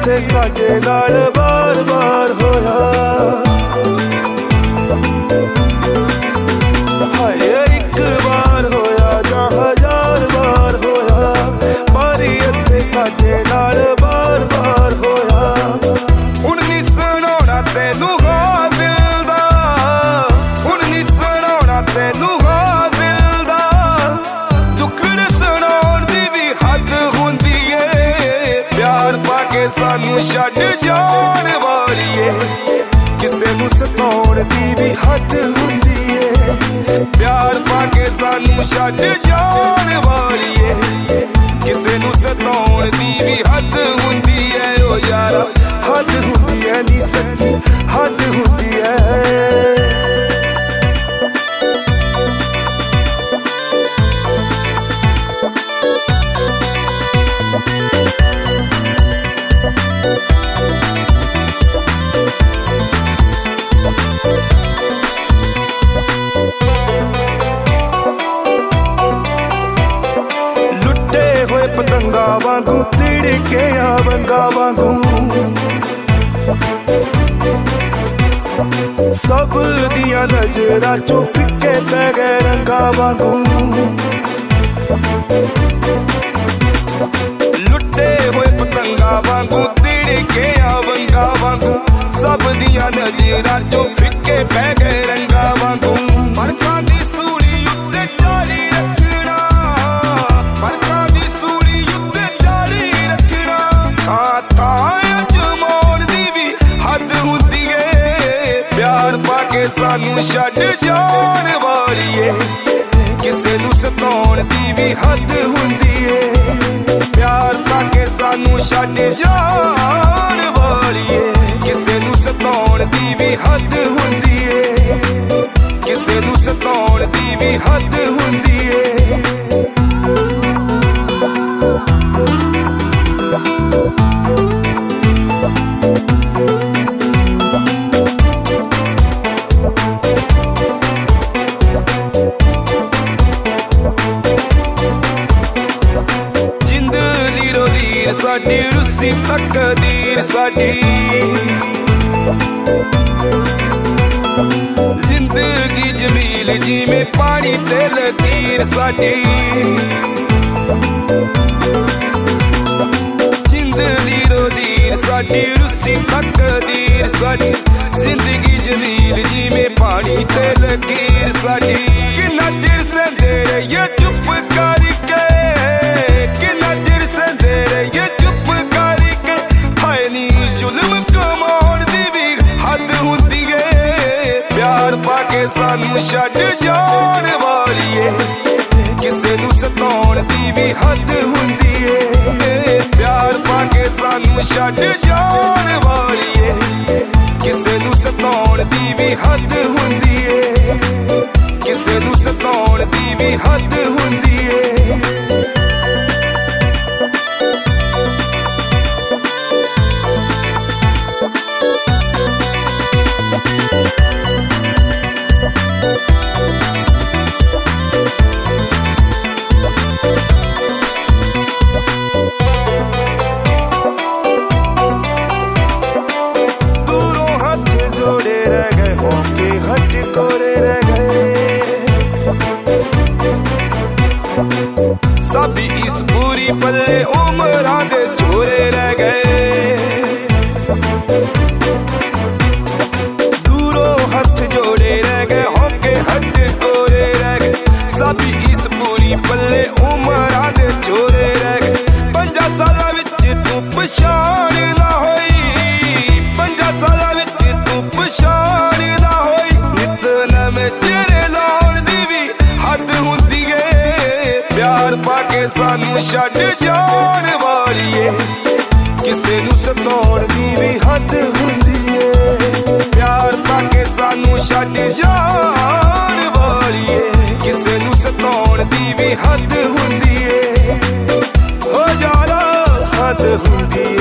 इत्थे साडे नाल बार बार होया। हाय एक बार होया जां हजार बार होया, पर इत्थे साडे नाल बार बार होया। हुण नी सुणाउणा तैनूं हाँ दिल दा, हुण नी सुणाउणा तैनूं हाँ दिल दा, दुखड़ सुणाउण दी भी हद हुंदी ए, प्यार पाके सानू छड्ड जाण वालीए, किसे नूं सताउण दी भी हद हुंदी ए, प्यार पाके सानू छड्ड जाण वालीए, किसे नूं सताउण दी भी हद हुंदी ए। ओ यारा हद हुंदी ए नी सच्ची हद हुंदी ए। पतंगा वांगू तिड़के आवंगा वांगू, सब दिया नजरां चों फिक्के पै गए रंगा वांगू। लुटे हुए पतंगा वांगू तिड़के आवंगा वांगू, सब दिया नजरां चों फिक्के पै गए रंगा वांगू। परछां दी सूली उत्ते चाढ़ी रखना, परछां दी सूली उत्ते चाढ़ी रखना, थां अजमाउण दी भी हद हुंदी ए, प्यार पाके सानू छड्ड जाण वालीए, किसे नूं सताउण दी भी हद हुंदी ए, प्यार पाके सानू छड्ड जाण वालीए, किसे नूं सताउण दी भी हद हुंदी ए, किसे नूं सताउण दी भी हद हुंदी ए। साडी रुसी तकदीर साडी, जिंदगी जमील जी में पानी ते लकीर साडी, जिंदगी रोदीर साडी रुसी तकदीर साडी, जिंदगी जमील जी में पानी ते लकीर साडी। किन्ना चिर सहंदे रहिए चुप करके, किन्ना चिर सहंदे रहिए चुप करके, हाय नी जुल्म कमाउण दी भी हद हुंदी ए, प्यार पाके सानू छड्ड जाण वालीए, किसे नूं सताउण दी भी हद हुंदी ए, प्यार पाके सानू छड्ड जाण वालीए, किसे नूं सताउण दी भी हद हुंदी ए, किसे नूं सताउण दी भी हद हुंदी ए। साबी इस बुरी पल्ले उमरां दे छोरे रह गए, दूरों हथ जोड़े रह गए, होके हट कोरे रह गए, साबी इस बुरी पल्ले उमरां दे छोरे रह गए। 5 सालां विच तू पछाण ना होई, 5 सालां विच तू पछाण ना होई, नित नवें चेहरे लाउण दी भी हद हुंदी ए, प्यार पाके सानू छड्ड जाण वालीए, किसे नूं सताउण दी भी हद हुंदी ए, प्यार पाके सानू छड्ड जाण वालीए, किसे नूं सताउण दी भी हद हुंदी ए। हो यारा हद हुंदी